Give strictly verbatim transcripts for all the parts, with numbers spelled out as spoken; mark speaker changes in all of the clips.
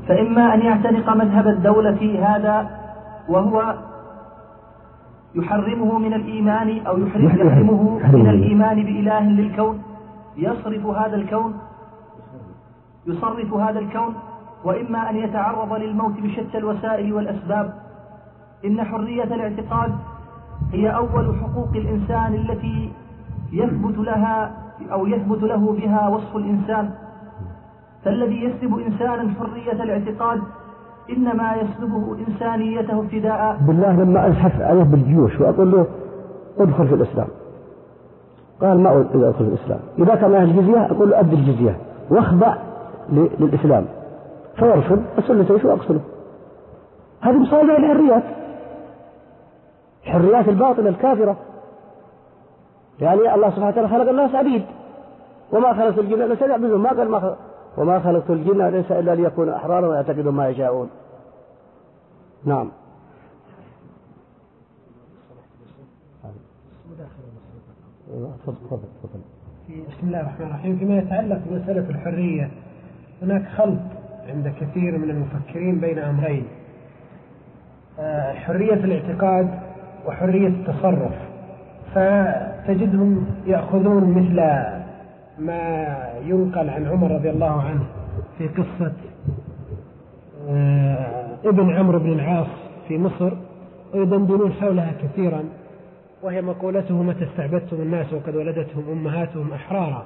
Speaker 1: فإما أن يعتنق مذهب الدولة هذا وهو يحرمه من الإيمان أو يحرمه من الإيمان بإله للكون، يصرف هذا الكون يصرف هذا الكون وإما أن يتعرض للموت بشتى الوسائل والأسباب. إن حرية الاعتقاد هي أول حقوق الإنسان التي يثبت لها أو يثبت له بها وصف الإنسان، فالذي يسلب إنسانا حرية الاعتقاد إنما يسلبه إنسانيته ابتداء.
Speaker 2: بالله لما أزحف عليه بالجيوش وأقول له ادخل في الإسلام، قال ما أدخل في الإسلام. إذا كان له الجزية أقول له أدي الجزية واخضع للإسلام، فيرفض أسأل له شو أقصله. هذه مصالحة الحريات، الحريات الباطلة الكافرة. يعني الله سبحانه وتعالى خلق الناس عبيد، وما خلقت الجن إلا ليعبدون، ما قال ما خلق وما خلقت الجن والإنس إلا ليكونوا أحرارا ويعتقدون ما يشاءون. نعم.
Speaker 3: بسم الله الرحمن الرحيم. فيما يتعلق بمسألة الحرية، هناك خلط عند كثير من المفكرين بين أمرين: حرية الاعتقاد وحرية التصرف. فتجدهم يأخذون مثل ما ينقل عن عمر رضي الله عنه في قصة ابن عمرو بن العاص في مصر، ويدندنون حولها كثيرا، وهي مقولته: متى استعبدتم الناس وقد ولدتهم أمهاتهم أحرارا.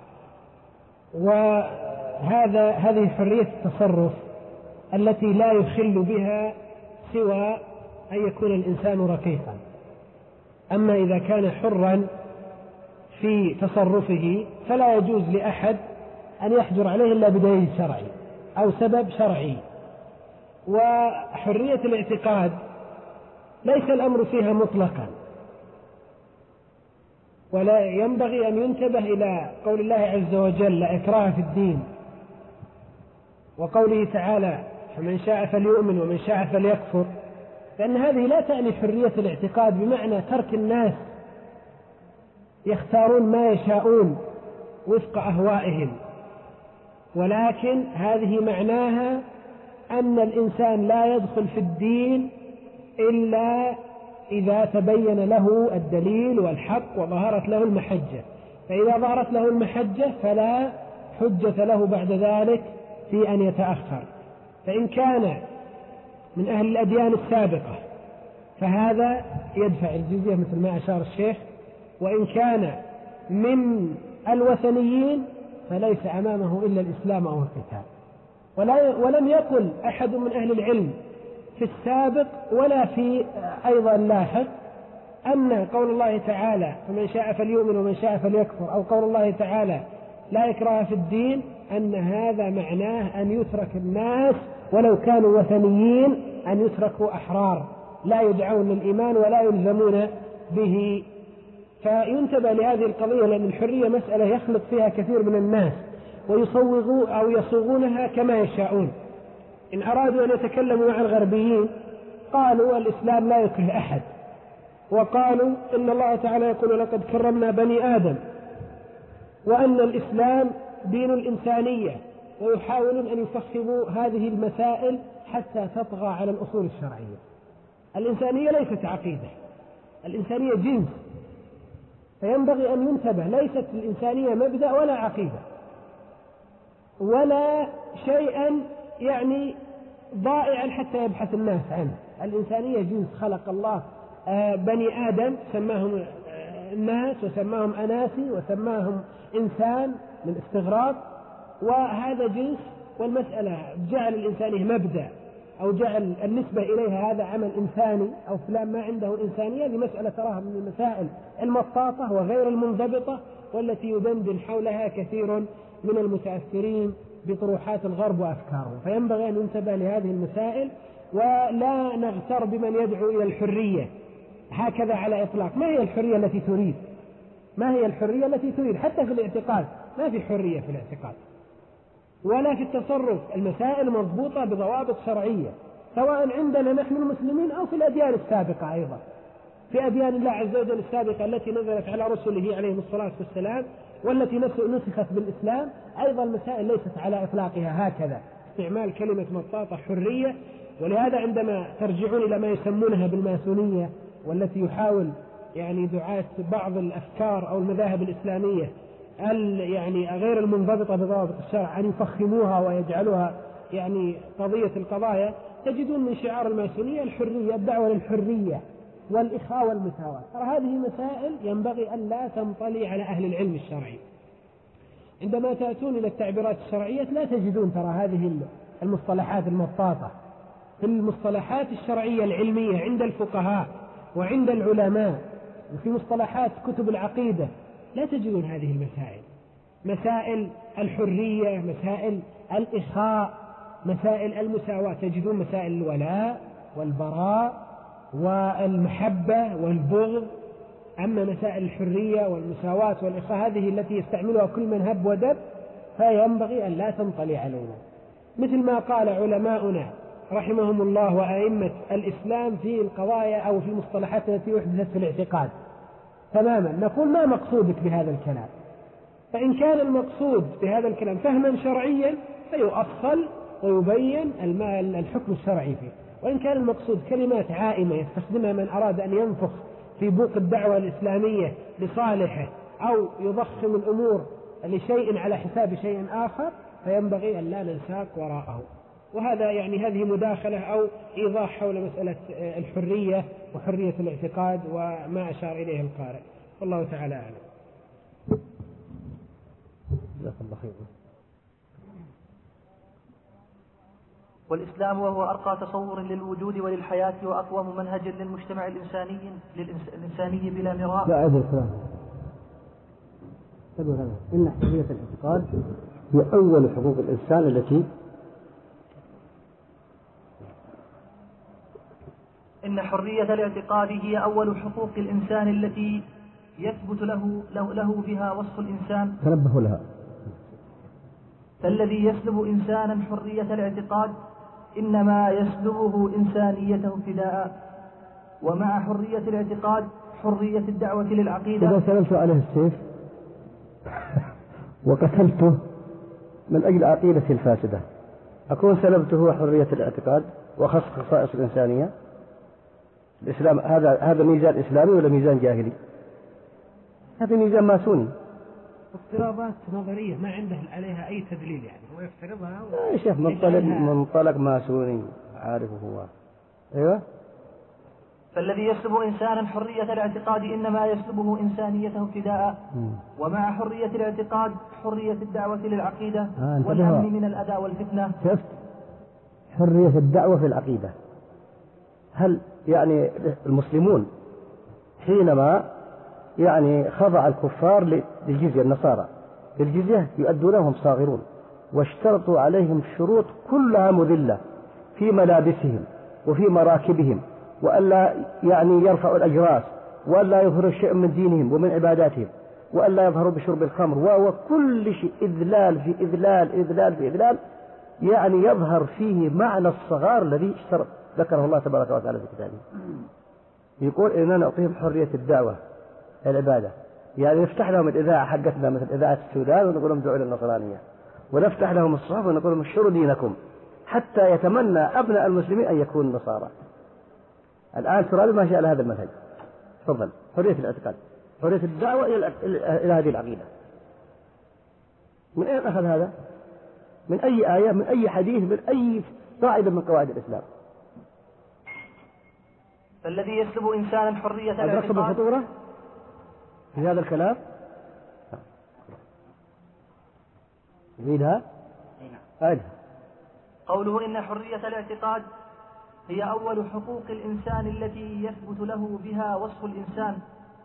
Speaker 3: وهذا هذه حرية التصرف التي لا يخل بها سوى أن يكون الإنسان رقيقا. أما إذا كان حرا في تصرفه فلا يجوز لأحد أن يحجر عليه إلا بدليل شرعي أو سبب شرعي. وحرية الاعتقاد ليس الأمر فيها مطلقا، ولا ينبغي أن ينتبه إلى قول الله عز وجل: لا إكراه في الدين، وقوله تعالى: فمن شاء فليؤمن ومن شاء فليكفر، لأن هذه لا تعني حرية الاعتقاد بمعنى ترك الناس يختارون ما يشاءون وفق أهوائهم، ولكن هذه معناها أن الإنسان لا يدخل في الدين إلا إذا تبين له الدليل والحق وظهرت له المحجة. فإذا ظهرت له المحجة فلا حجة له بعد ذلك في أن يتأخر. فإن كان من أهل الأديان السابقة فهذا يدفع الجزية مثل ما أشار الشيخ، وإن كان من الوثنيين فليس أمامه إلا الإسلام أو القتال. ولم يقل أحد من أهل العلم في السابق ولا في أيضا لاحق أن قول الله تعالى: فمن شاء فليؤمن ومن شاء فليكفر، أو قول الله تعالى: لا إكراه في الدين، أن هذا معناه أن يترك الناس ولو كانوا وثنيين أن يتركوا أحرار لا يدعون للإيمان ولا يلزمون به. فينتبه لهذه القضية، لأن الحرية مسألة يخلط فيها كثير من الناس ويصوغوا أو يصوغونها كما يشاءون. إن أرادوا أن يتكلموا مع الغربيين قالوا: الإسلام لا يكره أحد، وقالوا إن الله تعالى يقول: لقد كرمنا بني آدم، وأن الإسلام دين الإنسانية، ويحاولون أن يفخموا هذه المسائل حتى تطغى على الأصول الشرعية. الإنسانية ليست عقيدة، الإنسانية جنس، فينبغي أن ينتبه: ليست الإنسانية مبدأ ولا عقيدة ولا شيئا يعني ضائعا حتى يبحث الناس عنه. الإنسانية جنس خلق الله بني آدم، سماهم الناس وسماهم أناسي وسماهم إنسان من استغراق، وهذا جنس. والمسألة جعل الإنسانية مبدأ أو جعل النسبة إليها هذا عمل إنساني أو فلان ما عنده إنسانية، هذه مسألة تراها من المسائل المطاطة وغير المنضبطة، والتي يدندن حولها كثير من المتأثرين بطروحات الغرب وأفكارهم. فينبغي أن ننتبه لهذه المسائل ولا نغتر بمن يدعو إلى الحرية هكذا على إطلاق. ما هي الحرية التي تريد؟ ما هي الحرية التي تريد؟ حتى في الاعتقاد ما في حرية في الاعتقاد ولا في التصرف. المسائل مضبوطة بضوابط شرعية، سواء عندنا نحن المسلمين أو في الأديان السابقة، أيضا في أديان الله عز وجل السابقة التي نزلت على رسله عليهم الصلاة والسلام والتي نسخت بالإسلام، أيضا المسائل ليست على إطلاقها هكذا استعمال كلمة مطاطة حرية. ولهذا عندما ترجعون إلى ما يسمونها بالماسونية، والتي يحاول يعني دعاة بعض الأفكار أو المذاهب الإسلامية يعني غير المنضبطة بضوابط الشرع أن يفخموها ويجعلوها يعني قضية القضايا، تجدون من شعار الماسونية الحرية، الدعوة للحرية والإخاء والمساواة. ترى هذه مسائل ينبغي أن لا تنطلي على أهل العلم الشرعي. عندما تأتون إلى التعبيرات الشرعية لا تجدون ترى هذه المصطلحات المطاطة. في المصطلحات الشرعية العلمية عند الفقهاء وعند العلماء وفي مصطلحات كتب العقيدة لا تجدون هذه المسائل، مسائل الحرية، مسائل الإخاء، مسائل المساواة. تجدون مسائل الولاء والبراء والمحبة والبغض. أما مسائل الحرية والمساواة والإخاء هذه التي يستعملها كل من هب ودب، فينبغي أن لا تنطلي علينا. مثل ما قال علماؤنا رحمهم الله وأئمة الإسلام في القضايا أو في المصطلحات التي أحدثت في الاعتقاد تماما، نقول ما مقصودك بهذا الكلام؟ فإن كان المقصود بهذا الكلام فهما شرعيا فيؤصل ويبين الحكم الشرعي فيه، وإن كان المقصود كلمات عائمة يستخدمها من أراد أن ينفخ في بوق الدعوة الإسلامية لصالحه أو يضخم الأمور لشيء على حساب شيء آخر، فينبغي أن لا ننساق وراءه. وهذا يعني هذه مداخلة أو إيضاح حول مسألة الحرية وحرية الاعتقاد وما أشار إليه القارئ، والله تعالى أعلم.
Speaker 2: جزاك الله خير.
Speaker 1: والإسلام وهو أرقى تصور للوجود وللحياة وأقوم منهج للمجتمع الإنساني الإنساني بلا مراء.
Speaker 2: لا هذا الكلام تقول هذا إن حرية الاعتقاد هي أول حقوق الإنسان التي
Speaker 1: إن حرية الاعتقاد هي أول حقوق الإنسان التي يثبت له, له, له بها وصف الإنسان.
Speaker 2: تنبه لها.
Speaker 1: فالذي يسلب إنسانا حرية الاعتقاد إنما يسلبه إنسانيته ابتداء. ومع حرية الاعتقاد حرية الدعوة للعقيدة.
Speaker 2: إذا سلمت عليه السيف وقتلته من أجل عقيدته الفاسدة، أكون سلبته حرية الاعتقاد وخص خصائص الإنسانية؟ الإسلام هذا هذا ميزان إسلامي ولا ميزان جاهلي؟ هذا ميزان ماسوني.
Speaker 3: افتراضات نظرية ما عنده عليها أي تدليل، يعني هو يفترضها.
Speaker 2: يا شيخ منطلق منطلق ماسوني عارفه هو. أيوة.
Speaker 1: فالذي يسلب إنسانا حرية الاعتقاد إنما يسلبه إنسانيته ابتداء. ومع حرية الاعتقاد حرية الدعوة للعقيدة
Speaker 2: آه
Speaker 1: والأمن من الأذى والفتنة.
Speaker 2: شفت حرية الدعوة في العقيدة. هل يعني المسلمون حينما يعني خضع الكفار للجزية، النصارى للجزية يؤدونهم صاغرون، واشترطوا عليهم شروط كلها مذلة في ملابسهم وفي مراكبهم، وألا يعني يرفعوا الأجراس، وألا يظهروا شيء من دينهم ومن عباداتهم، وألا يظهروا بشرب الخمر، وكل شيء إذلال في إذلال إذلال في إذلال، يعني يظهر فيه معنى الصغار الذي اشترط ذكره الله تبارك وتعالى في كتابه. يقول إننا نعطيهم حرية الدعوة العبادة، يعني نفتح لهم الإذاعة حقتنا مثل إذاعة السودان ونقول لهم دعوا إلى النصرانية، ونفتح لهم الصحف ونقول لهم اشتروا دينكم، حتى يتمنى أبناء المسلمين أن يكونوا نصارى. الآن ترى ما شاء هذا المنهج. تفضل. حرية الاعتقاد، حرية الدعوة إلى هذه العقيدة. من أين أخذ هذا؟ من أي آية، من أي حديث، من أي قاعدة من قواعد الإسلام؟
Speaker 1: فالذي يسلب إنسانا حرية الاعتقاد.
Speaker 2: أدركتم الخطورة في هذا الكلام؟ عيدها. عيدها.
Speaker 1: قوله إن حرية الاعتقاد هي أول حقوق الإنسان التي يثبت له بها وصف الإنسان.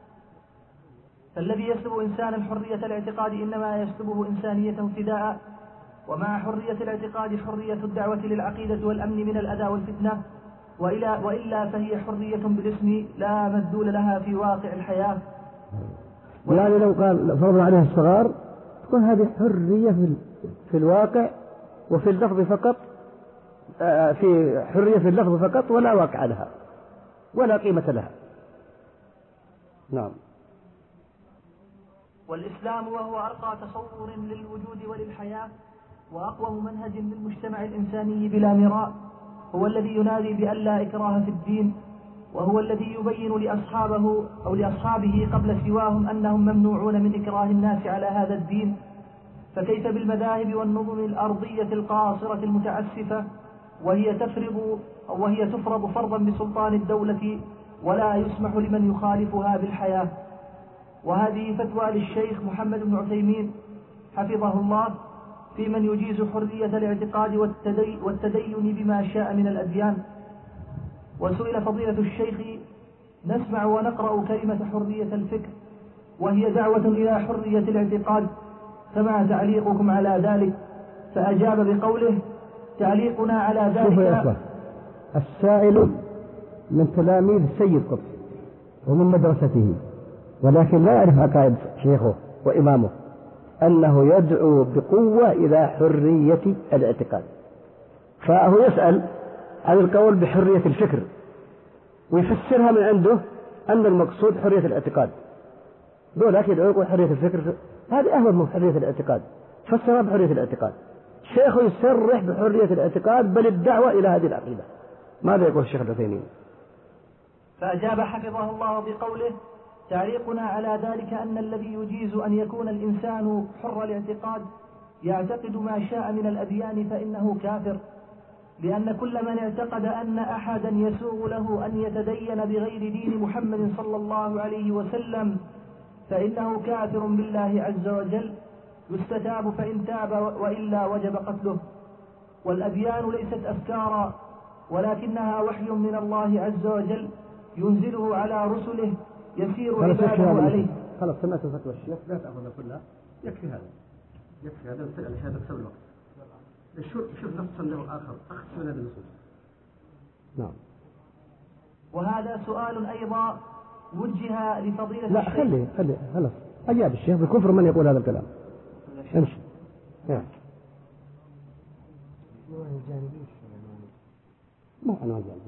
Speaker 1: فالذي يسلب إنسانا حرية الاعتقاد إنما يسلبه إنسانيته ابتداء. ومع حرية الاعتقاد حرية الدعوة للعقيدة والأمن من الأذى والفتنة، وإلا, وإلا فهي حرية بالاسم لا مدلول لها في واقع الحياة.
Speaker 2: يعني لو قال فرض عليه الصغار تكون هذه حرية في, في الواقع وفي اللفظ فقط، في حرية في اللفظ فقط ولا واقع لها ولا قيمة لها. نعم.
Speaker 1: والإسلام وهو أرقى تصور للوجود وللحياة وأقوم منهج للمجتمع الإنساني بلا مراء هو الذي ينادي بأن لا إكراه في الدين، وهو الذي يبين لأصحابه أو لأصحابه قبل سواهم أنهم ممنوعون من إكراه الناس على هذا الدين. فكيف بالمذاهب والنظم الأرضية القاصرة المتعسفة وهي تفرض أو وهي تفرض فرضا بسلطان الدولة ولا يسمح لمن يخالفها بالحياة. وهذه فتوى للشيخ محمد بن عثيمين حفظه الله في من يجيز حرية الاعتقاد والتدين بما شاء من الأديان. وسئل فضيلة الشيخ: نسمع ونقرأ كلمة حرية الفكر وهي دعوة إلى حرية الاعتقاد، فما تعليقكم على ذلك؟ فأجاب بقوله: تعليقنا على ذلك.
Speaker 2: شوفوا يا أخوة، السائل من تلاميذ السيد قطب ومن مدرسته، ولكن لا يعرف عقائد شيخه وإمامه أنه يدعو بقوة إلى حرية الاعتقاد، فهو يسأل عن القول بحرية الفكر ويفسرها من عنده أن المقصود حرية الاعتقاد. دول لكن يدعو حرية الفكر، هذه أهون من حرية الاعتقاد، فسرها بحرية الاعتقاد. شيخه يصرح بحرية الاعتقاد بل الدعوة إلى هذه العقيدة. ماذا يقول الشيخ العثيمين؟
Speaker 1: فأجاب حفظه الله بقوله: تعليقنا على ذلك أن الذي يجيز أن يكون الإنسان حر الاعتقاد يعتقد ما شاء من الأديان فإنه كافر، لأن كل من اعتقد أن أحدا يسوغ له أن يتدين بغير دين محمد صلى الله عليه وسلم فإنه كافر بالله عز وجل، يستتاب فإن تاب وإلا وجب قتله. والأديان ليست أفكارا ولكنها وحي من الله عز وجل ينزله على رسله يسير عباده عليه.
Speaker 2: خلاص سمعت فتوى الشيخ، لا تأخذها كلها، يكفي هذا يكفي هذا عشان تكسب الوقت. شوف شوف نصا له آخر أخذ من هذا النصوص. نعم.
Speaker 1: وهذا سؤال أيضا وجه لفضيلة
Speaker 2: لا
Speaker 1: الشيخ.
Speaker 2: خلي خلي خلاص أجاب الشيخ بالكفر من يقول هذا الكلام. امشي. نعم. ما أنا أجاب.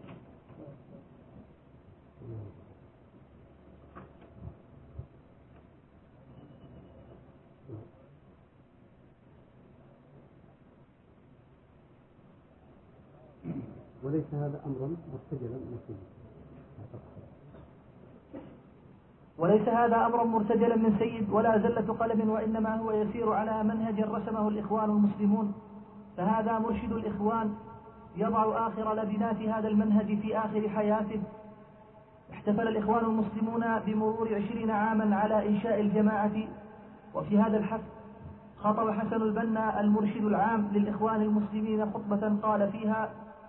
Speaker 2: وليس هذا أمرا مرتجلا من سيد.
Speaker 1: وليس هذا أمرا مرتجلا من سيد ولا زلة قلم، وإنما هو يسير على منهج رسمه الإخوان المسلمون، فهذا مرشد الإخوان يضع آخر لبنات هذا المنهج في آخر حياته. احتفل الإخوان المسلمون بمرور عشرين عاما على إنشاء الجماعة، وفي هذا الحفل خطب حسن البنا المرشد العام للإخوان المسلمين خطبة قال فيها: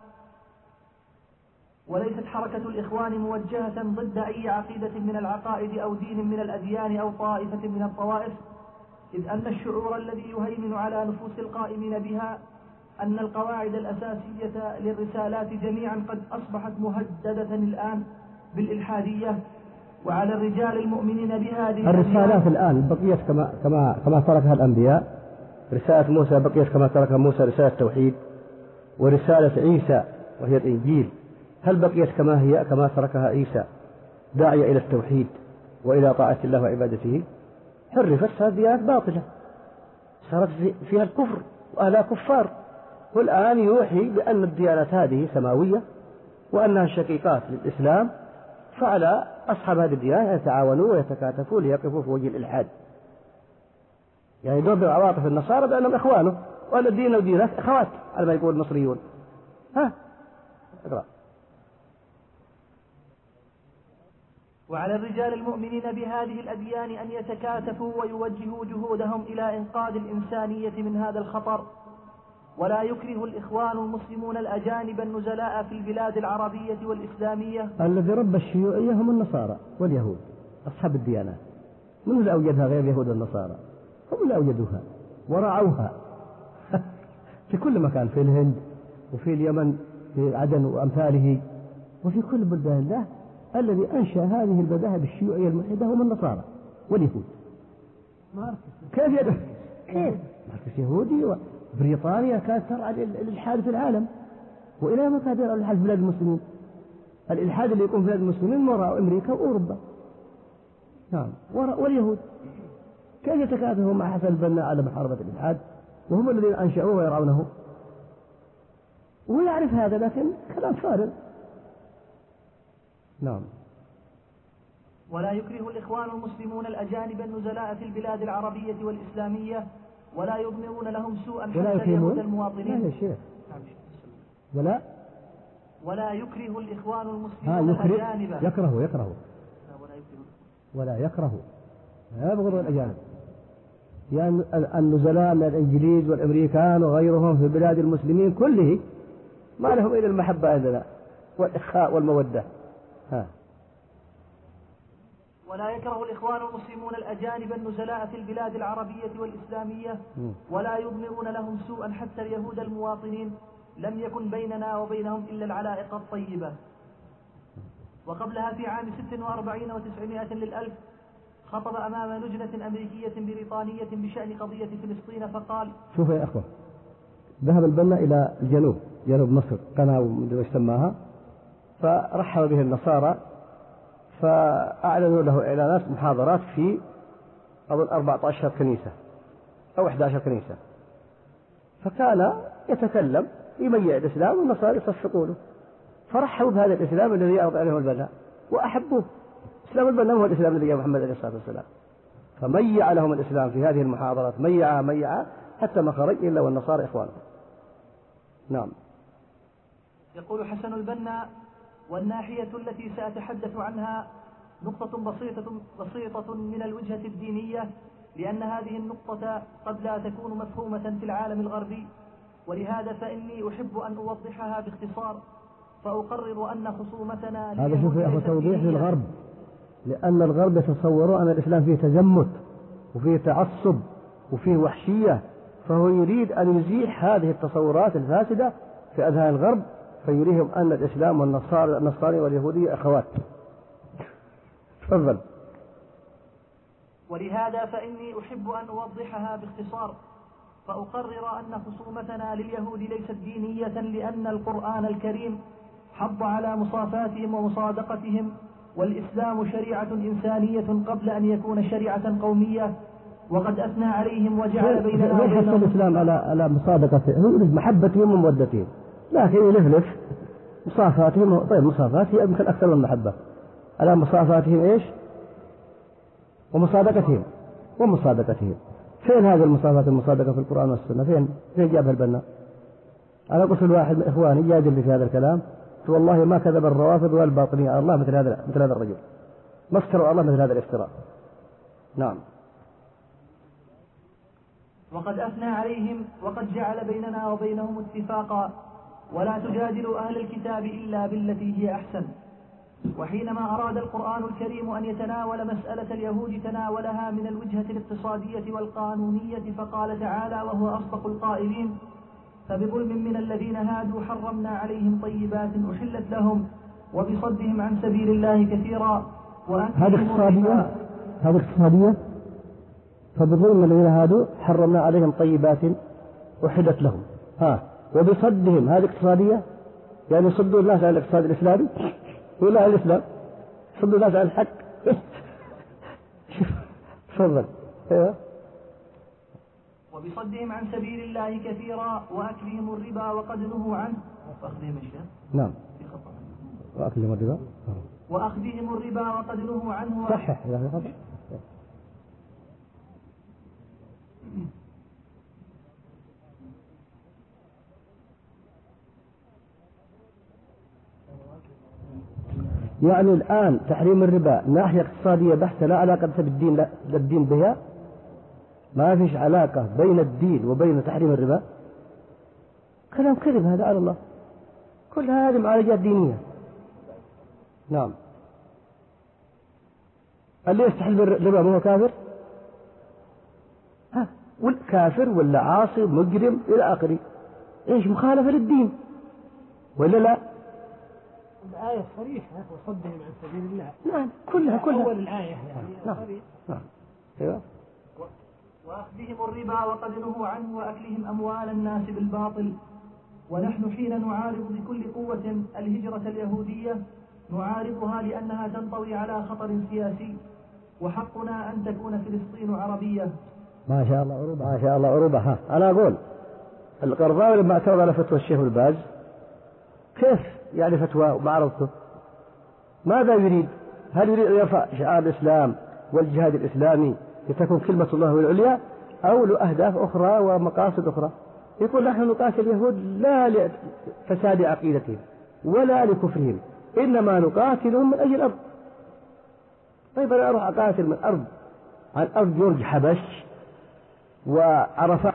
Speaker 1: وليست حركة الإخوان موجهة ضد أي عقيدة من العقائد أو دين من الأديان أو طائفة من الطوائف، إذ أن الشعور الذي يهيمن على نفوس القائمين بها أن القواعد الأساسية للرسالات جميعا قد أصبحت مهددة الآن بالإلحادية، وعلى الرجال المؤمنين بهذه
Speaker 2: الرسالات الآن بقيت كما كما كما تركها الأنبياء. رسالة موسى بقيت كما تركها موسى رسالة توحيد، ورسالة عيسى وهي الإنجيل هل بقيت كما هي كما تركها عيسى داعية إلى التوحيد وإلى طاعة الله وعبادته؟ حرفت هذه ديانات باطلة صارت فيها الكفر وأهلها كفار، والآن يوحي بأن الديانات هذه سماوية وأنها شقيقات للإسلام، فعلى أصحاب هذه الديانة يتعاونوا ويتكاتفوا ليقفوا في وجه الإلحاد. يعني يضرب عواطف النصارى بأنهم إخوانه وأن الدين ودينك أخوات على ما يقول المصريون. ها اقرأ.
Speaker 1: وعلى الرجال المؤمنين بهذه الأديان أن يتكاتفوا ويوجهوا جهودهم إلى إنقاذ الإنسانية من هذا الخطر، ولا يكره الإخوان المسلمون الأجانب النزلاء في البلاد العربية والإسلامية.
Speaker 2: الذي رب الشيوعية هم النصارى واليهود أصحاب الديانات، من اللي أوجدها غير اليهود والنصارى؟ هم اللي أوجدوها ورعوها في كل مكان، في الهند وفي اليمن في عدن وأمثاله وفي كل بلدان الله. الذي أنشأ هذه المذاهب الشيوعية الملحدة هم النصارى واليهود. كيف يدرك؟ كيف؟ ماركس يهودي، وبريطانيا كانت ترعى الإلحاد في العالم، وإلى ما كان يرعى الإلحاد في بلاد المسلمين. الإلحاد اللي يكون في بلاد المسلمين وراء أمريكا وأوروبا. نعم، واليهود كيف يتكاتفوا مع حسن البنا على محاربة الإلحاد وهم الذين أنشأوه ويرعونه، ويعرف هذا، لكن كلام فارغ. نعم.
Speaker 1: ولا يكره الإخوان المسلمون الأجانب النزلاء في البلاد العربية والإسلامية ولا يضمرون لهم سوءا حتى اليهود المواطنين.
Speaker 2: لا يا شيخ. ولا
Speaker 1: ولا يكره الإخوان المسلمون الأجانب.
Speaker 2: يكره يكره ولا يكره لا يبغض الأجانب، يعني النزلاء من الإنجليز والأمريكان وغيرهم في بلاد المسلمين كله ما لهم إلا المحبة عندنا والإخاء والمودة. ها.
Speaker 1: ولا يكره الإخوان المسلمون الأجانب النزلاء في البلاد العربية والإسلامية ولا يضمرون لهم سوءا حتى اليهود المواطنين، لم يكن بيننا وبينهم إلا العلائق الطيبة. وقبلها في عام ست وأربعين وتسعمائة للألف خطب أمام لجنة أمريكية بريطانية بشأن قضية فلسطين فقال:
Speaker 2: شوف يا أخوة، ذهب البنا إلى الجنوب، جنوب مصر، قناة وش سماها، فرحب به النصارى، فأعلنوا له إعلانات محاضرات في أظن أربعة عشر كنيسة أو إحدى عشرة كنيسة، فكان يتكلم يميع الإسلام والنصارى يصفقوا له، فرحبوا بهذا الإسلام الذي يعرض عليهم البناء وأحبوه. إسلام البناء هو الإسلام الذي جاء محمد عليه الصلاة والسلام، فميع لهم الإسلام في هذه المحاضرات، ميع ميع حتى ما خرج إلا والنصارى إخوانهم. نعم.
Speaker 1: يقول حسن البنا: والناحية التي سأتحدث عنها نقطة بسيطة بسيطة من الوجهة الدينية، لأن هذه النقطة قد لا تكون مفهومة في العالم الغربي، ولهذا فإني أحب أن أوضحها باختصار، فأقرر أن خصومتنا
Speaker 2: هذا شوف يا أخو توضيح للغرب، لأن الغرب يتصورون أن الإسلام فيه تزمت وفيه تعصب وفيه وحشية، فهو يريد أن يزيح هذه التصورات الفاسدة في أذهان الغرب، فيريهم أن الإسلام والنصارى النصارى واليهودية أخوات. تفضل.
Speaker 1: ولهذا فإني أحب أن أوضحها باختصار، فأقرر أن خصومتنا لليهود ليست دينية، لأن القرآن الكريم حض على مصافاتهم ومصادقتهم، والإسلام شريعة إنسانية قبل أن يكون شريعة قومية، وقد أثنى عليهم وجعل بيننا
Speaker 2: وبينهم الإسلام على على مصادقتهم محبتهم ومودتهم، لكن يلفلف مصافاتهم. طيب مصافات هي يمكن أكثر من المحبة، على مصافاتهم إيش ومصادقتهم ومصادقتهم. فين هذه المصافات المصادقة في القرآن والسنة؟ فين فين جابها البنا؟ أنا قلت الواحد من إخواني جادل في هذا الكلام، والله ما كذب الروافض والباطنية على الله مثل هذا مثل هذا الرجل، ما افتروا الله مثل هذا الافتراء. نعم.
Speaker 1: وقد أثنى عليهم وقد جعل بيننا وبينهم اتفاقا، ولا تجادلوا أهل الكتاب إلا بالتي هي أحسن. وحينما أراد القرآن الكريم أن يتناول مسألة اليهود تناولها من الوجهة الاقتصادية والقانونية، فقال تعالى وهو أصدق القائلين: فبظلم من الذين هادوا حرمنا عليهم طيبات أحلت لهم وبصدهم عن سبيل الله كثيرا.
Speaker 2: هذه اقتصادية هذه اقتصادية فبظلم من الذين هادوا حرمنا عليهم طيبات أحلت لهم. ها وبصدهم هذه اقتصادية، يعني يصدوا الناس عن الاقتصاد الإسلامي ولا الإسلام، يصدوا الناس عن الحق. تفضل. ايوه.
Speaker 1: وبصدهم عن سبيل الله كثيرا وأكلهم الربا وقد نهوا عنه وأخذهم الشيء.
Speaker 2: نعم. وأكلهم الربا
Speaker 1: وأخذهم الربا وقد نهوا عنه.
Speaker 2: صحح يا أخي. يعني الآن تحريم الربا ناحية اقتصادية بحتة لا علاقة بالدين، لا الدين بها، ما فيش علاقة بين الدين وبين تحريم الربا. كلام كذب هذا على الله، كل هذه معالجات دينية. نعم. اللي يستحل الربا ما هو كافر؟ ها والكافر ولا عاصي مجرم إلى آخره، إيش مخالفة للدين ولا لا؟
Speaker 3: الآية صريحة وصدهم عن سبيل الله.
Speaker 2: نعم كلها كلها
Speaker 3: أول الآية يعني.
Speaker 2: نعم. نعم. أيوة.
Speaker 1: وأخذهم الربا وقد نهوا عنه وأكلهم أموال الناس بالباطل. ونحن حين نعارض بكل قوة الهجرة اليهودية نعارضها لأنها تنطوي على خطر سياسي، وحقنا أن تكون فلسطين عربية،
Speaker 2: ما شاء الله عروبة ما شاء الله عروبة. ها أنا أقول القرضاوي لما اعترض على فتوى الشيخ الباز كيف يعني فتوى ومعارضته ماذا يريد؟ هل يريد أن يرفع شعار الإسلام والجهاد الإسلامي لتكون كلمة الله العليا أو له أهداف أخرى ومقاصد أخرى؟ يقول نحن نقاتل اليهود لا لفساد عقيدتهم ولا لكفرهم إنما نقاتلهم من أجل الأرض. طيب أنا أروح أقاتل من أرض عن أرض جورج حبش وعرفات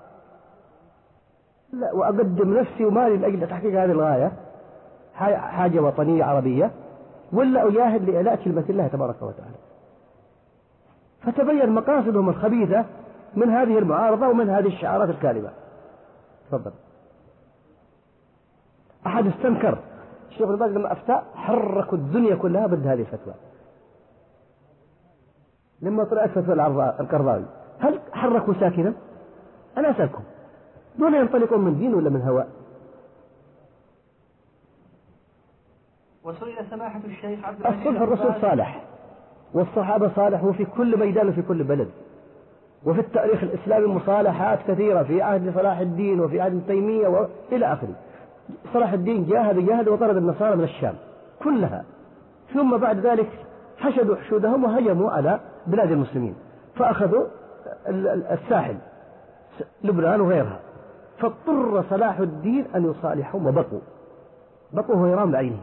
Speaker 2: وأقدم نفسي ومالي لأجل تحقيق هذه الغاية حاجة وطنية عربية ولا أجاهد لإعلاء كلمة الله تبارك وتعالى؟ فتبين مقاصدهم الخبيثة من هذه المعارضة ومن هذه الشعارات الكاذبة. تفضل. أحد استنكر الشيخ ابن باز لما أفتى حركوا الدنيا كلها ضد هذه الفتوى. لما طلعت فتوى القرضاوي هل حركوا ساكنا؟ أنا أسألكم دون ينطلقون من دين ولا من هواء؟
Speaker 1: وسئل سماحة الشيخ عبد العزيز
Speaker 2: الصلح الرسول صالح والصحابة صالحوا في كل ميدان وفي كل بلد، وفي التاريخ الإسلامي مصالحات كثيرة في عهد صلاح الدين وفي عهد تيمية وإلى آخره. صلاح الدين جاهد جاهد وطرد النصارى من الشام كلها، ثم بعد ذلك حشدوا حشودهم وهجموا على بلاد المسلمين فأخذوا الساحل لبنان وغيرها، فاضطر صلاح الدين أن يصالحهم وبقوا بقوا هيران بعينه.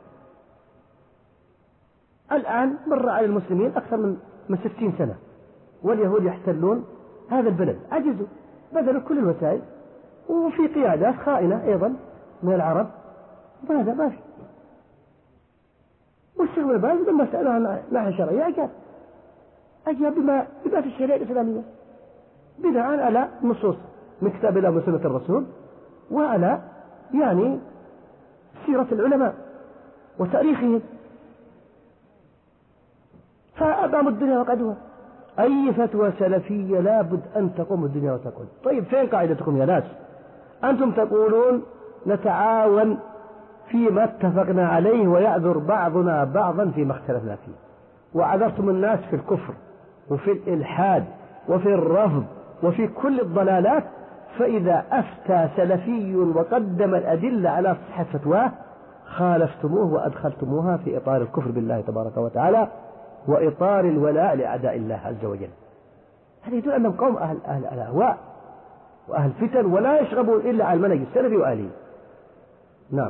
Speaker 2: الآن مر على المسلمين أكثر من من ستين سنة واليهود يحتلون هذا البلد، عجزوا بذلوا كل الوسائل وفي قيادات خائنة أيضا من العرب. ماذا ما في؟ والشيخ ابن باز لما سألوه عن ناحية شرعية أجاب أجاب بما بما في الشريعة الإسلامية بناء على نصوص من كتاب الله وسنة الرسول وعلى يعني سيرة العلماء وتاريخهم. فأقاموا الدنيا وقعدوها. أي فتوى سلفية لابد أن تقوم الدنيا وتقول. طيب فين قاعدتكم يا ناس؟ أنتم تقولون نتعاون فيما اتفقنا عليه ويعذر بعضنا بعضا فيما اختلفنا فيه، وعذرتم الناس في الكفر وفي الإلحاد وفي الرفض وفي كل الضلالات. فإذا أفتى سلفي وقدم الأدلة على صحة فتواه خالفتموه وأدخلتموها في إطار الكفر بالله تبارك وتعالى وإطار الولاء لأعداء الله عز وجل. هذا يدل أنهم قوم أهل أهل الأهواء وأهل فتن ولا يشغبون إلا على المنهج السلفي وآله. نعم.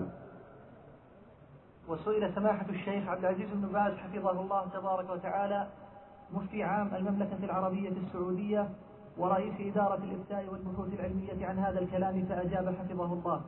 Speaker 1: وسئل سماحة الشيخ عبد العزيز بن باز حفظه الله تبارك وتعالى مفتي عام المملكة العربية السعودية ورئيس إدارة الإفتاء والبحوث العلمية عن هذا الكلام، فأجاب حفظه الله: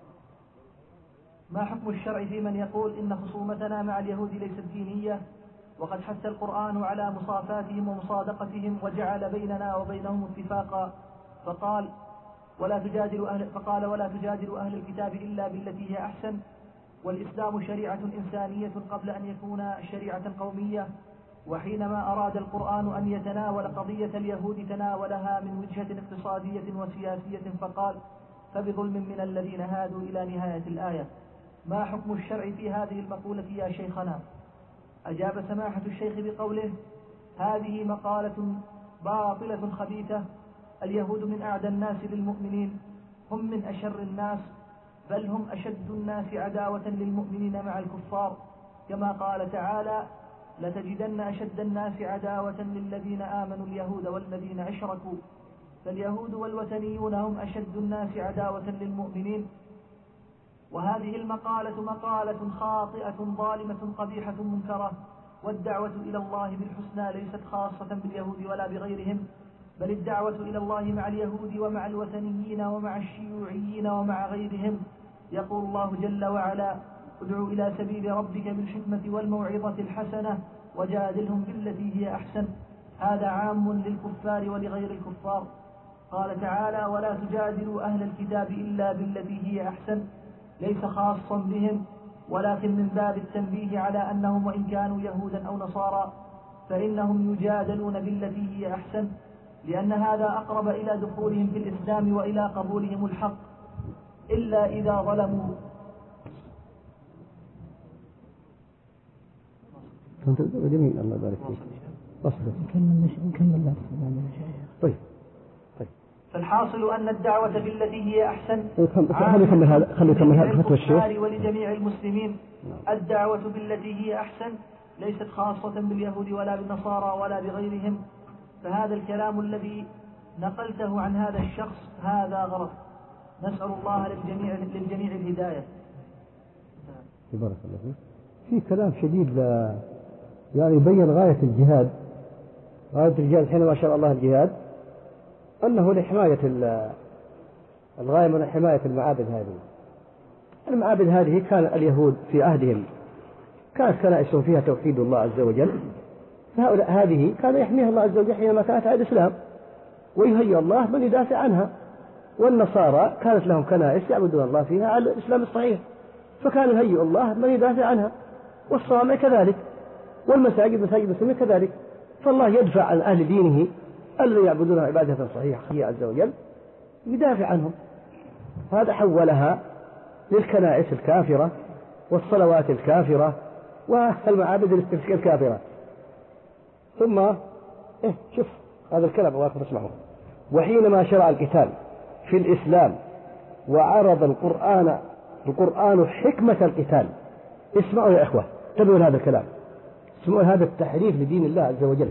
Speaker 1: ما حكم الشرع في من يقول إن خصومتنا مع اليهود ليست دينية، وقد حث القرآن على مصافاتهم ومصادقتهم وجعل بيننا وبينهم اتفاقا، فقال ولا تجادل أهل فقال ولا تجادل أهل الكتاب إلا بالتي هي أحسن، والإسلام شريعة إنسانية قبل أن يكون شريعة قومية، وحينما أراد القرآن أن يتناول قضية اليهود تناولها من وجهة اقتصادية وسياسية فقال فبظلم من الذين هادوا إلى نهاية الآية. ما حكم الشرع في هذه المقولة يا شيخنا؟ أجاب سماحة الشيخ بقوله: هذه مقالة باطلة خبيثة، اليهود من أعدى الناس للمؤمنين، هم من أشر الناس، بل هم أشد الناس عداوة للمؤمنين مع الكفار، كما قال تعالى: لتجدن أشد الناس عداوة للذين آمنوا اليهود والذين أشركوا، فاليهود والوثنيون هم أشد الناس عداوة للمؤمنين. وهذه المقالة مقالة خاطئة ظالمة قبيحة منكرة، والدعوة إلى الله بالحسنى ليست خاصة باليهود ولا بغيرهم، بل الدعوة إلى الله مع اليهود ومع الوثنيين ومع الشيوعيين ومع غيرهم. يقول الله جل وعلا: ادع إلى سبيل ربك بالحكمة والموعظة الحسنة وجادلهم بالتي هي أحسن. هذا عام للكفار ولغير الكفار. قال تعالى: ولا تجادلوا أهل الكتاب إلا بالتي هي أحسن، ليس خاصا بهم، ولكن من باب التنبيه على أنهم وإن كانوا يهودا أو نصارى فإنهم يجادلون بالتي هي أحسن، لأن هذا أقرب إلى دخولهم في الإسلام وإلى قبولهم الحق، إلا إذا ظلموا.
Speaker 2: جميل، الله يبارك فيك. أصبر.
Speaker 3: نكمل نكمل
Speaker 2: طيب طيب.
Speaker 1: فالحاصل أن الدعوة بالتي هي أحسن
Speaker 2: خلي يكمل هذا خلي يكمل هذا فتوى الشيخ.
Speaker 1: ولجميع المسلمين. الدعوة بالتي هي أحسن ليست خاصة باليهود ولا بالنصارى ولا بغيرهم، فهذا الكلام الذي نقلته عن هذا الشخص هذا غلط. نسأل الله للجميع للجميع الهداية.
Speaker 2: بارك الله فيك. في كلام شديد لا يعني يبين غاية الجهاد. غاية الجهاد حينما شرع الله الجهاد أنه لحماية الغاية من حماية المعابد هذه. المعابد هذه كان اليهود في عهدهم كانت كنائسهم فيها توحيد الله عز وجل، فهؤلاء هذه كان يحميها الله عز وجل حينما كانت على الإسلام، ويهيئ الله من يدافع عنها. والنصارى كانت لهم كنائس يعبدون الله فيها على الإسلام الصحيح، فكان يهيئ الله من يدافع عنها. والصوامع كذلك، والمساجد مساجد المسلمين كذلك. فالله يدفع عن أهل دينه الذين يعبدون عبادة صحيحة عز وجل، يدافع عنهم. هذا حولها للكنائس الكافرة والصلوات الكافرة والمعابد الكافرة. ثم إيه شوف هذا الكلام أواكم تسمعون. وحينما شرع القتال في الإسلام وعرض القرآن القرآن حكمة القتال. اسمعوا يا إخوة، تبعوا هذا الكلام، اسمعوا هذا التحريف لدين الله عز وجل.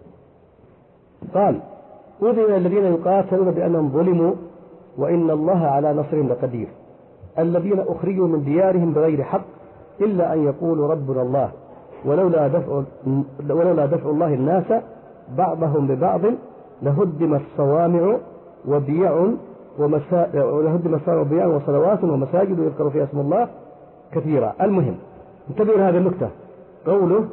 Speaker 2: قال: أذن الذين يقاتلون بأنهم ظلموا وإن الله على نصرهم لقدير، الذين أخرجوا من ديارهم بغير حق إلا أن يقولوا ربنا الله ولولا دفع ولولا دفع الله الناس بعضهم ببعض لهدمت الصوامع وبيع ومسا... لهدمت الصوامع وبيع وصلوات ومساجد يذكر فيها اسم الله كثيرا. المهم انتبهوا لهذه النكتة. قوله: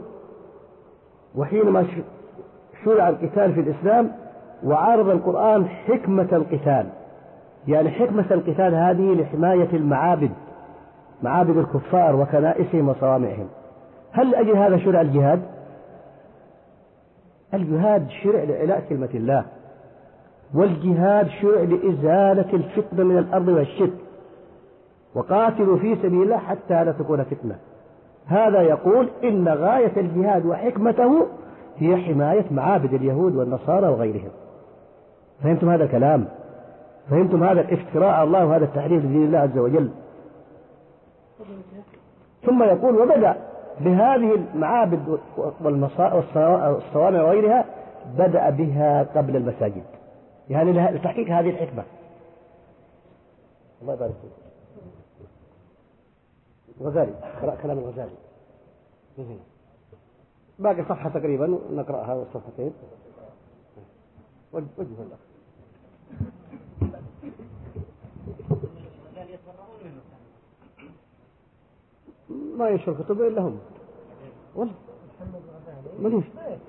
Speaker 2: وحينما شرع القتال في الإسلام وعارض القرآن حكمة القتال، يعني حكمة القتال هذه لحماية المعابد، معابد الكفار وكنائسهم وصوامعهم. هل لأجل هذا شرع الجهاد؟ الجهاد شرع لإعلاء كلمة الله، والجهاد شرع لإزالة الفتنة من الأرض والشرك. وقاتلوا في سبيل الله حتى لا تكون فتنة. هذا يقول إن غاية الجهاد وحكمته هي حماية معابد اليهود والنصارى وغيرهم. فهمتم هذا الكلام؟ فهمتم هذا الافتراء على الله وهذا التحريف لدين الله عز وجل؟ ثم يقول: وبدأ بهذه المعابد والصوامع وغيرها، بدأ بها قبل المساجد، يعني لتحقيق هذه الحكمة. الله يبارك فيك. الغزالي، قرأ كلام الغزالي. باقي صفحة تقريبا نقرأها والصفحتين. وجه الله. ما ينشر كتب إلا هم. والله مليش.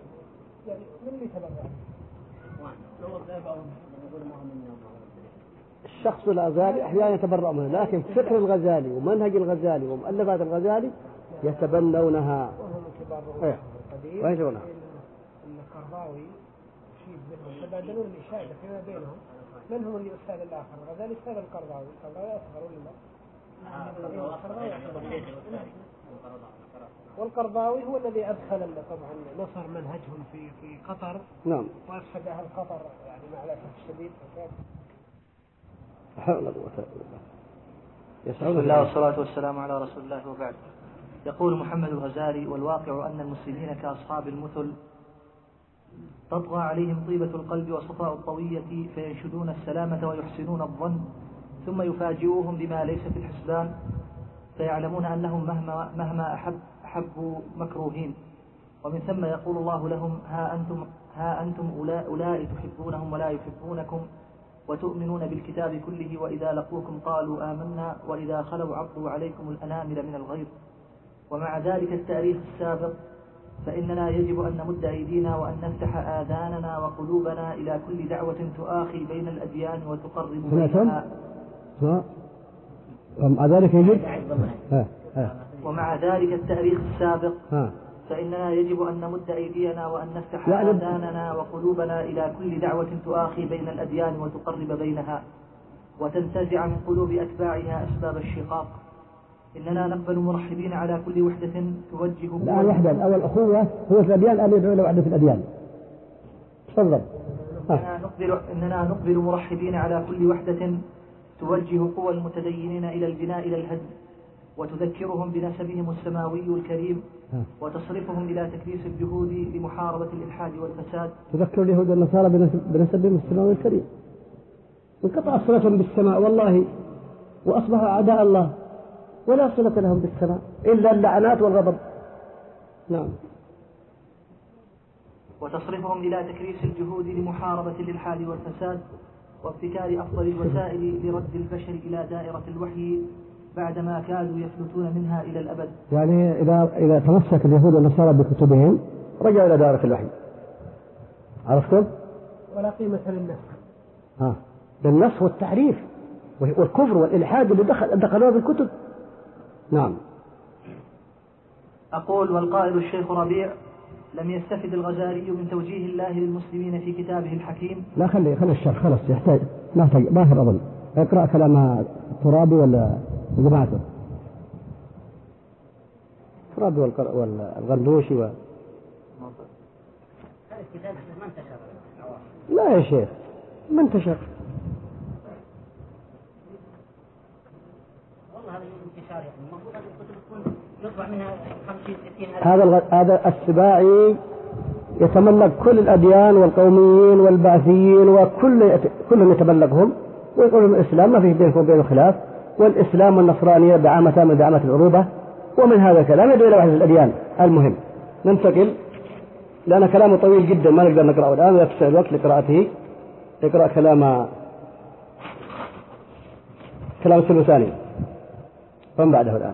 Speaker 2: الشخص الغزالي أحيانا يتبرأ منه، لكن فكر الغزالي ومنهج الغزالي ومؤلفات الغزالي يتبنونها. إيه. وينشرونها.
Speaker 3: القرضاوي شيء منهم تبادلون الإشادة فيما بينهم. من هم اللي أستاذ الآخر؟ الغزالي أستاذ القرضاوي. القرضاوي أصغر ولا لا؟ والقرضاوي هو الذي أدخل طبعا نصر منهجهم في في قطر.
Speaker 2: نعم.
Speaker 3: وأفسد أهل قطر يعني مع الأسف الشديد.
Speaker 2: حول الله ولا
Speaker 1: بسم الله والصلاة والسلام على رسول الله وبعد. يقول محمد الغزالي: والواقع أن المسلمين كأصحاب المثل تطغى عليهم طيبة القلب وصفاء الطوية، فينشدون السلامة ويحسنون الظن، ثم يفاجئوهم بما ليس في الحسبان، فيعلمون أنهم مهما, مهما أحب أحبوا مكروهين. ومن ثم يقول الله لهم: ها أنتم, ها أنتم أولئك تحبونهم ولا يحبونكم، وتؤمنون بالكتاب كله، وإذا لقوكم قالوا آمنا، وإذا خلوا عضوا عليكم الأنامل من الغيظ. ومع ذلك التاريخ السابق فإننا يجب أن نمد أيدينا وأن نفتح آذاننا وقلوبنا إلى كل دعوة تؤاخي بين الأديان وتقرب بينها.
Speaker 2: ومع ذلك يجب
Speaker 1: ها. ها. ومع ذلك التاريخ السابق ها. فإننا يجب أن نمد أيدينا وأن نفتح يعني آذاننا وقلوبنا إلى كل دعوة تؤاخي بين الأديان وتقرب بينها وتنتزع من قلوب أتباعها أسباب الشقاق. إننا نقبل مرحبين على كل وحدة توجه.
Speaker 2: الآن وحدة أو الأخوة هو في الأديان، أن يدعو إلى وحدة الأديان. تفضل.
Speaker 1: إننا نقبل, إننا نقبل مرحبين على كل وحدة توجه قوى المتدينين إلى البناء إلى الهدم، وتذكرهم بنسبهم السماوي الكريم، وتصرفهم إلى تكريس الجهود لمحاربة الإلحاد والفساد.
Speaker 2: تذكر اليهود والنصارى بنسبهم السماوي الكريم، انقطع صلتهم بالسماء والله، وأصبحوا أعداء الله ولا صلة لهم بالسماء إلا اللعنات والغضب. نعم.
Speaker 1: وتصرفهم إلى تكريس الجهود لمحاربة الإلحاد والفساد، وابتكار أفضل الوسائل لرد البشر إلى دائرة الوحي بعدما كادوا يفلتون منها إلى الأبد.
Speaker 2: يعني إذا إذا تمسك اليهود والنصارى بكتبهم رجعوا إلى دائرة الوحي. عرفتم؟
Speaker 3: ولا قيمة للنسخ.
Speaker 2: ها، للنسخ والتحريف والكفر والإلحاد اللي دخل دخلوه بالكتب. نعم.
Speaker 1: أقول والقائل الشيخ ربيع: لم يستفد الغزالي من توجيه الله للمسلمين في كتابه الحكيم.
Speaker 2: لا خلي خلي الشرح خلاص، يحتاج ما يحتاج باهر أظن. اقرأ كلام الترابي ولا جماعته؟ الترابي والغندوشي و... لا يا شيخ ما انتشر.
Speaker 4: والله هذا الانتشار يعني المفروض هذه الكتب تكون يطبع منها خمسين ستين ألف.
Speaker 2: هذا الغ... هذا السباعي يتملك كل الأديان والقوميين والبعثيين وكل كلهم يتملكهم ويقولون الإسلام ما فيه بينكم وبينه خلاف، والإسلام والنصرانية دعامتان من دعامات العروبة، ومن هذا الكلام يدعو إلى وحدة الأديان. المهم ننتقل لأن كلامه طويل جدا ما نقدر نقرأه الآن، يكفي الوقت لقراءته. اقرأ كلام كلام الثلثاني فمن بعده الآن.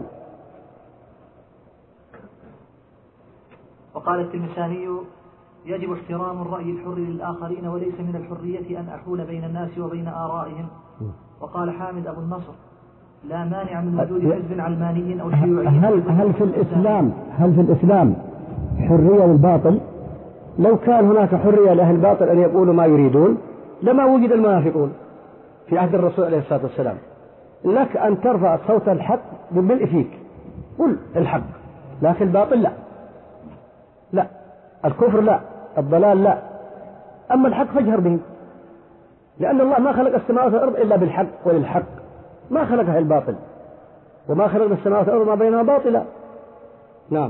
Speaker 1: وقال التلمساني: يجب احترام الرأي الحر للآخرين، وليس من الحرية أن أحول بين الناس وبين آرائهم. وقال حامد أبو النصر: لا مانع من وجود حزب علماني أو شيوعي.
Speaker 2: هل, هل في الإسلام هل في الإسلام حرية للباطل؟ لو كان هناك حرية لأهل الباطل أن يقولوا ما يريدون لما وجد المنافقون في عهد الرسول عليه الصلاة والسلام. لك أن ترفع صوت الحق بالملء فيك، قل الحق، لكن الباطل لا، لا الكفر لا، الضلال لا، أما الحق فاجهر به، لأن الله ما خلق السماوات والأرض إلا بالحق وللحق، ما خلقها الباطل، وما خلقنا السماوات والأرض ما بينها باطلا. نعم.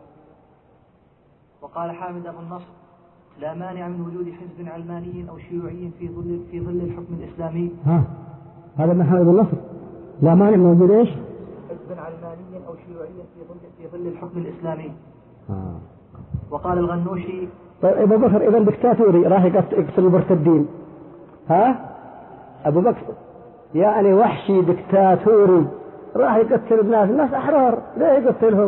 Speaker 1: وقال حامد أبو النصر: لا مانع من وجود حزب علماني أو شيوعي في ظل في ظل الحكم الإسلامي.
Speaker 2: ها هذا من حامد أبو النصر، لا مانع من وجود إيش؟
Speaker 1: حزب علماني أو شيوعي في ظل في ظل الحكم الإسلامي.
Speaker 2: آه.
Speaker 1: وقال الغنوشي:
Speaker 2: طيب أبو بكر إذا دكتاتوري راح يقتل المرتدين، ها؟ أبو بكر يعني وحشي دكتاتوري راح يقتل الناس، الناس أحرار ليه يقتلهم؟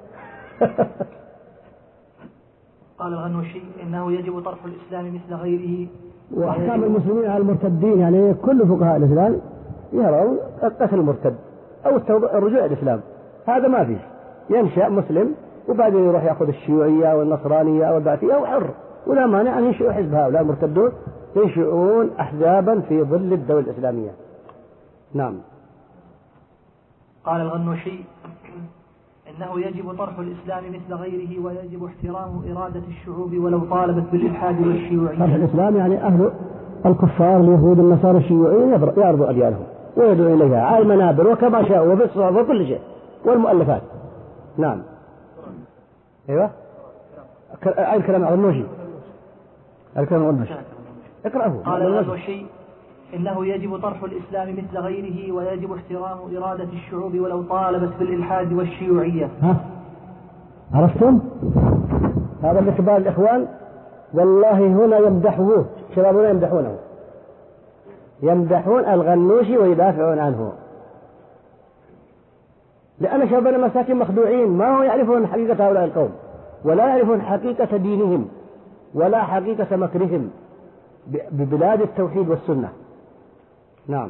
Speaker 1: قال الغنوشي: إنه يجب طرح الإسلام مثل غيره،
Speaker 2: وأحكام المسلمين على المرتدين، يعني كل فقهاء الإسلام يروا قتل المرتد أو الرجوع إلى الإسلام، هذا ما فيه، ينشأ مسلم وبعدين يروح يأخذ الشيوعية والنصرانية أو البعثية وحر، ولا مانع أن ينشئوا حزب هؤلاء المرتدون، ينشئون أحزابا في ظل الدولة الإسلامية. نعم.
Speaker 1: قال الغنوشي: إنه يجب طرح الإسلام مثل غيره، ويجب احترام إرادة الشعوب ولو طالبت بالإلحاد والشيوعية.
Speaker 2: طرح الإسلام يعني أهل الكفار اليهود النصارى الشيوعيين يعرضوا أديانهم ويدعو إليها على المنابر وكما شاءوا وفي الصحف وكل شيء والمؤلفات. نعم. أيوة. أي الكلام الغنوشي. الكلام الغنوشي. اقرأه.
Speaker 1: قال الغنوشي: إنه يجب طرح الإسلام مثل غيره، ويجب احترام إرادة الشعوب ولو طالبت بالإلحاد والشيوعية.
Speaker 2: ها عرفتم؟ هذا من كبار الإخوان والله هنا يمدحوه، شبابنا يمدحونه، يمدحون الغنوشي ويدافعون عنه، لأن شبابنا مساكين مخدوعين، ما هو يعرفون حقيقة هؤلاء القوم، ولا يعرفون حقيقة دينهم ولا حقيقة مكرهم ببلاد التوحيد والسنة. نعم.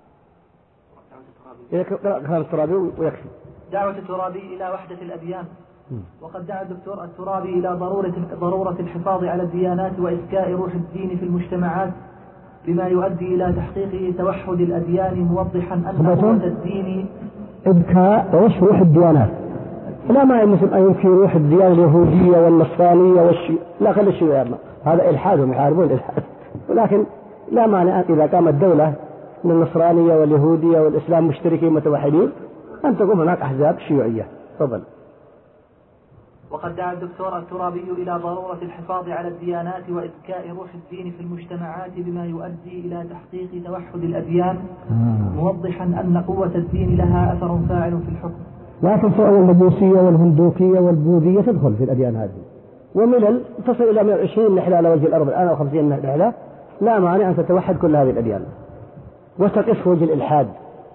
Speaker 2: كلام الترابي ويكفي.
Speaker 1: دعوة الترابي إلى وحدة الأديان. وقد دعا الدكتور الترابي إلى ضرورة ضرورة الحفاظ على الديانات وإسكاء روح الدين في المجتمعات بما يؤدي إلى تحقيق توحد الأديان، موضحا أن قوة الدين
Speaker 2: إبكاء وش روح الديانات، لا ما يمكن أن ينفي روح الديانة اليهودية والنصرانية والشيء، لا خلي الشيء هذا إلحاد يحاربون الإلحاد. ولكن لا مانع إذا قامت دولة من النصرانية واليهودية والإسلام مشتركين متوحدين أن تقوم هناك أحزاب شيوعية. تفضل.
Speaker 1: وقد دعا الدكتور الترابي إلى ضرورة الحفاظ على الديانات وإذكاء روح الدين في المجتمعات بما يؤدي إلى تحقيق توحد الأديان، موضحا أن قوة الدين لها أثر فاعل في الحكم.
Speaker 2: لا تنسوا المجوسية والهندوكية والبوذية تدخل في الأديان هذه، وملل تصل إلى مئة وعشرين نحلة على وجه الأرض الآن أو خمسين نحلة. لا مانع أن تتوحد كل هذه الأديان وتقف وجه الإلحاد.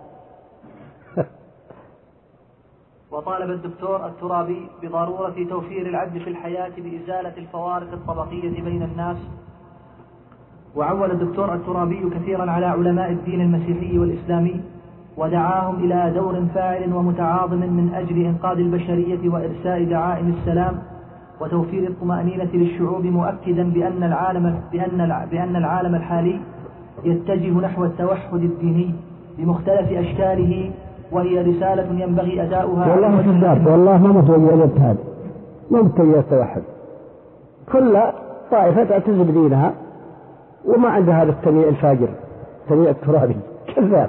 Speaker 1: وطالب الدكتور الترابي بضرورة توفير العدل في الحياة بإزالة الفوارق الطبقية بين الناس. وعول الدكتور الترابي كثيرا على علماء الدين المسيحي والإسلامي، ودعاهم إلى دور فاعل ومتعاظم من أجل إنقاذ البشرية وإرساء دعائم السلام وتوفير الطمأنينة للشعوب، مؤكدا بأن العالم بأن بأن العالم الحالي يتجه نحو التوحد الديني بمختلف أشكاله، وهي رسالة ينبغي أداؤها.
Speaker 2: والله كذاب، والله ما متوجه الاتحاد، ما متوجه التوحد. كل طائفة تعتز بدينها وما عندها هذا التمييع الفاجر، تمييع الترابي كذاب.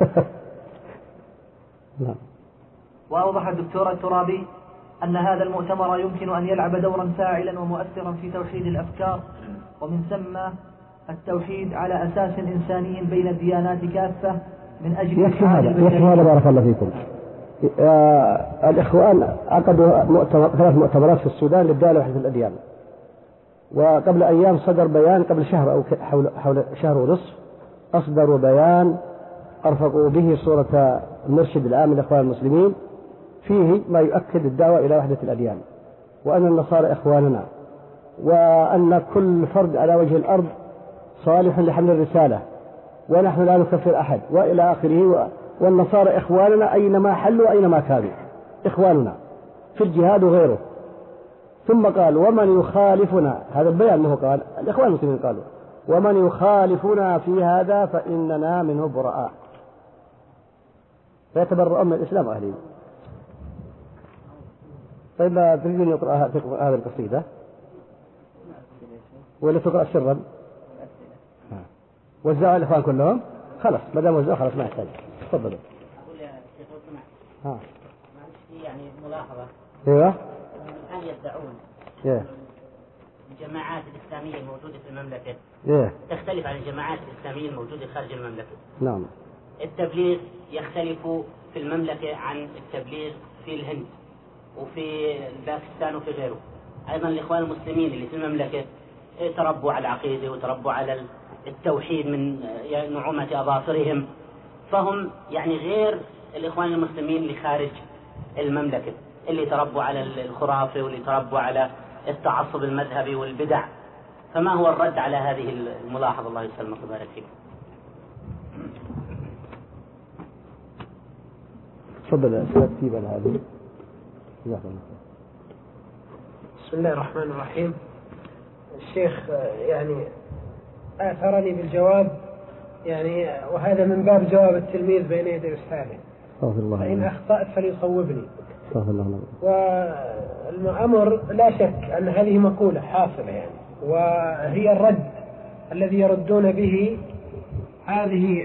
Speaker 1: نعم. وأوضح الدكتور الترابي أن هذا المؤتمر يمكن أن يلعب دورا فاعلا ومؤثرا في توحيد الأفكار، ومن ثم التوحيد على أساس إنساني بين الديانات كافة من أجل
Speaker 2: يكفي هذا. يكفي هذا بارك الله فيكم. آه الإخوان عقدوا مؤتمر ثلاث مؤتمرات في السودان للدعوة لوحدة الأديان، وقبل أيام صدر بيان، قبل شهر أو حول, حول شهر ونصف أصدروا بيان أرفقوا به صورة المرشد العام للإخوان المسلمين، فيه ما يؤكد الدعوة إلى وحدة الأديان، وأن النصارى إخواننا، وأن كل فرد على وجه الأرض صالح لحمل الرسالة، ونحن لا نكفر أحد، وإلى آخره. والنصارى إخواننا أينما حلوا أينما كانوا، إخواننا في الجهاد وغيره. ثم قال ومن يخالفنا، هذا البيان ما هو قال، الإخوان المسلمين قالوا ومن يخالفنا في هذا فإننا منه براء، فيتبرؤون من الإسلام أهلين. طيب تريدون يقرأ هذه القصيدة ولا تقرأ سرا؟ وزعوا الإخوان كلهم؟ خلاص ما دام وزعوا خلاص ما يحتاج. تفضلوا.
Speaker 4: أقول يا شيخ وسمع.
Speaker 2: ها.
Speaker 4: معلش يعني ملاحظة.
Speaker 2: أيوه.
Speaker 4: الآن يدعون.
Speaker 2: إيه.
Speaker 4: الجماعات الإسلامية الموجودة في المملكة.
Speaker 2: إيه.
Speaker 4: تختلف عن الجماعات الإسلامية الموجودة خارج المملكة.
Speaker 2: نعم.
Speaker 4: التبليغ يختلف في المملكة عن التبليغ في الهند وفي باكستان وفي غيره. أيضا الإخوان المسلمين اللي في المملكة تربوا على العقيدة وتربوا على التوحيد من نعومة أظافرهم، فهم يعني غير الإخوان المسلمين اللي خارج المملكة اللي تربوا على الخرافة واللي تربوا على التعصب المذهبي والبدع. فما هو الرد على هذه الملاحظة؟ الله يسلمك ويبارك فيك.
Speaker 2: تفضل يا أستاذ تيب على هذه.
Speaker 3: بسم الله الرحمن الرحيم. الشيخ يعني آثرني بالجواب، يعني وهذا من باب جواب التلميذ بين يدي أستاذه، فإن أخطأت فليصوبني. والأمر لا شك أن هذه مقولة حاصلة يعني، وهي الرد الذي يردون به هذه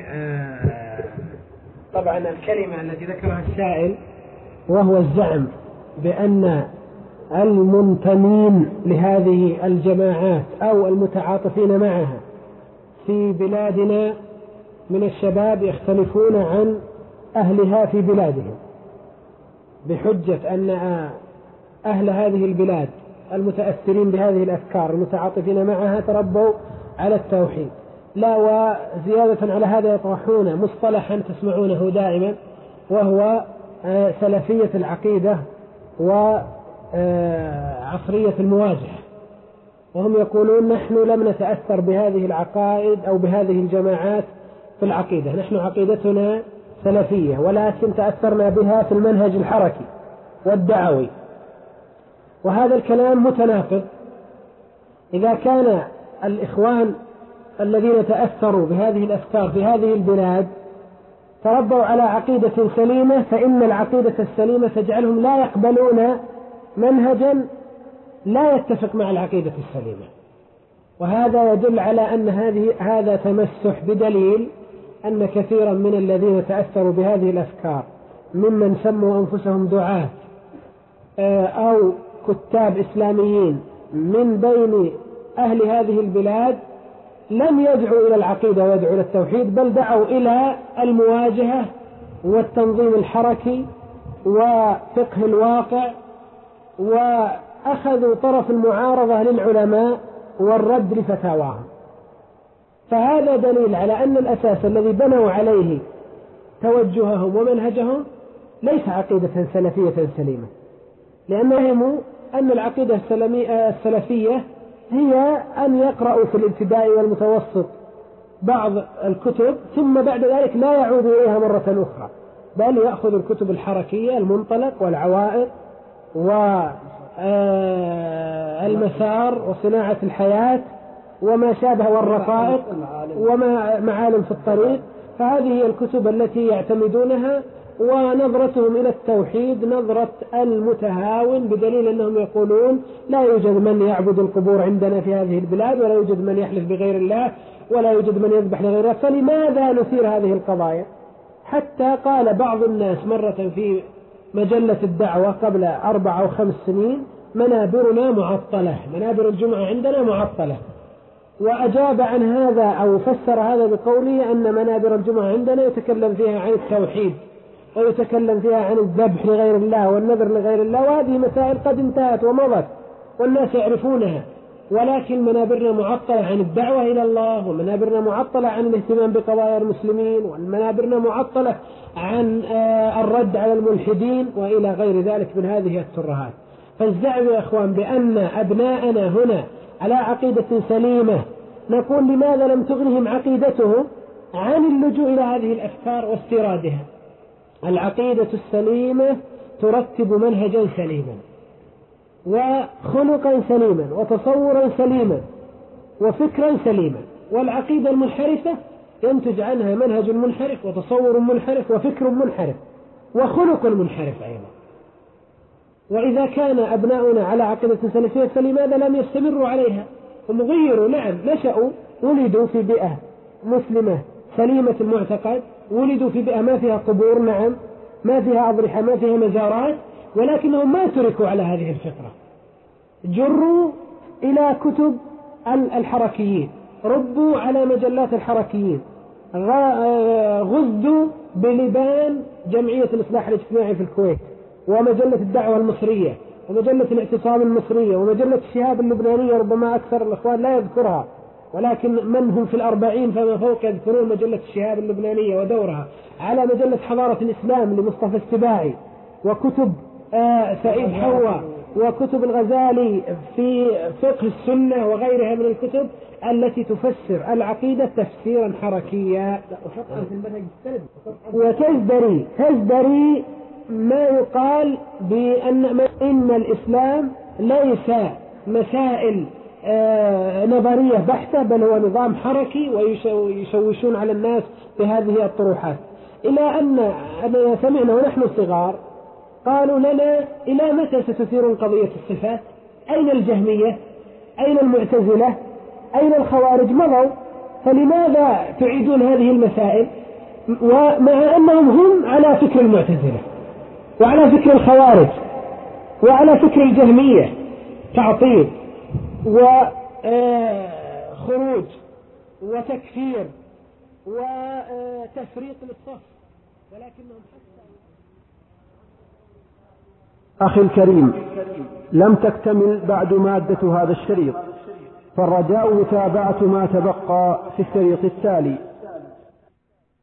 Speaker 3: طبعا الكلمة التي ذكرها السائل، وهو الزعم بأن المنتمين لهذه الجماعات أو المتعاطفين معها في بلادنا من الشباب يختلفون عن أهلها في بلادهم، بحجة أن أهل هذه البلاد المتأثرين بهذه الأفكار المتعاطفين معها تربوا على التوحيد. لا، وزيادة على هذا يطرحون مصطلحا تسمعونه دائما وهو سلفية العقيدة وعصرية المواجهة، وهم يقولون نحن لم نتأثر بهذه العقائد أو بهذه الجماعات في العقيدة، نحن عقيدتنا سلفية، ولكن تأثرنا بها في المنهج الحركي والدعوي. وهذا الكلام متناقض. إذا كان الإخوان الذين تأثروا بهذه الأفكار في هذه البلاد تربوا على عقيدة سليمة، فإن العقيدة السليمة تجعلهم لا يقبلون منهجا لا يتفق مع العقيدة السليمة. وهذا يدل على أن هذه هذا تمسح، بدليل أن كثيرا من الذين تأثروا بهذه الأفكار ممن سموا أنفسهم دعاة أو كتاب إسلاميين من بين أهل هذه البلاد لم يدعوا إلى العقيدة ويدعوا إلى التوحيد، بل دعوا إلى المواجهة والتنظيم الحركي وفقه الواقع، وأخذوا طرف المعارضة للعلماء والرد لفتاواهم. فهذا دليل على أن الأساس الذي بنوا عليه توجههم ومنهجهم ليس عقيدة سلفية سليمة، لأنهم أن العقيدة السلفية هي أن يقرأوا في الابتدائي والمتوسط بعض الكتب ثم بعد ذلك لا يعود إليها مرة أخرى، بل يأخذ الكتب الحركية، المنطلق والعوائق والمسار وصناعة الحياة وما شابه والرقائق وما معالم في الطريق. فهذه هي الكتب التي يعتمدونها، ونظرتهم إلى التوحيد نظرة المتهاون، بدليل أنهم يقولون لا يوجد من يعبد القبور عندنا في هذه البلاد، ولا يوجد من يحلف بغير الله، ولا يوجد من يذبح لغير الله، فلماذا نثير هذه القضايا؟ حتى قال بعض الناس مرة في مجلة الدعوة قبل أربع أو خمس سنين: منابرنا معطلة، منابر الجمعة عندنا معطلة. وأجاب عن هذا أو فسر هذا بقوله أن منابر الجمعة عندنا يتكلم فيها عن التوحيد، ويتكلم فيها عن الذبح لغير الله والنذر لغير الله، وهذه مسائل قد انتهت ومضت والناس يعرفونها، ولكن منابرنا معطلة عن الدعوة إلى الله، ومنابرنا معطلة عن الاهتمام بقضايا المسلمين، ومنابرنا معطلة عن الرد على الملحدين وإلى غير ذلك من هذه الترهات. فالزعم يا أخوان بأن أبناءنا هنا على عقيدة سليمة، نقول لماذا لم تغنهم عقيدتهم عن اللجوء إلى هذه الأفكار واستيرادها؟ العقيدة السليمة ترتب منهجا سليما وخلقا سليما وتصورا سليما وفكرا سليما، والعقيدة المنحرفة ينتج عنها منهج منحرف وتصور منحرف وفكر منحرف وخلق منحرف أيضا. وإذا كان أبناؤنا على عقيدة سلفية فلماذا لم يستمروا عليها؟ هم غيروا، نعم، نشأوا، ولدوا في بيئة مسلمة سليمة المعتقد، ولدوا في بيئة ما فيها قبور، نعم، ما فيها أضرحة، ما فيها مزارات، ولكنهم ما تركوا على هذه الفكرة، جروا إلى كتب الحركيين، ربوا على مجلات الحركيين، غزوا بلبان جمعية الإصلاح الاجتماعي في الكويت، ومجلة الدعوة المصرية، ومجلة الاعتصام المصرية، ومجلة الشهاب اللبنانية، ربما أكثر الأخوان لا يذكرها، ولكن من هم في الأربعين فما فوق يذكرون مجلة الشهاب اللبنانية ودورها، على مجلة حضارة الإسلام لمصطفى السباعي، وكتب آه سعيد حوا، وكتب الغزالي في فقه السنة وغيرها من الكتب التي تفسر العقيدة تفسيرا حركيا، وتزدري تزدري ما يقال بأن إن الإسلام ليس مسائل آه نظرية بحتة، بل هو نظام حركي، ويشوشون على الناس بهذه الطروحات، إلى أن أننا سمعنا ونحن صغار قالوا لنا: إلى متى ستثيرون قضية الصفات؟ أين الجهمية؟ أين المعتزلة؟ أين الخوارج؟ مضوا، فلماذا تعيدون هذه المسائل؟ ومع أنهم هم على فكر المعتزلة وعلى فكر الخوارج وعلى فكر الجهمية، تعطيل وخروج وتكفير وتفريق للصف، ولكنهم
Speaker 2: أخي الكريم، لم تكتمل بعد مادة هذا الشريط، فالرجاء متابعة ما تبقى في الشريط التالي.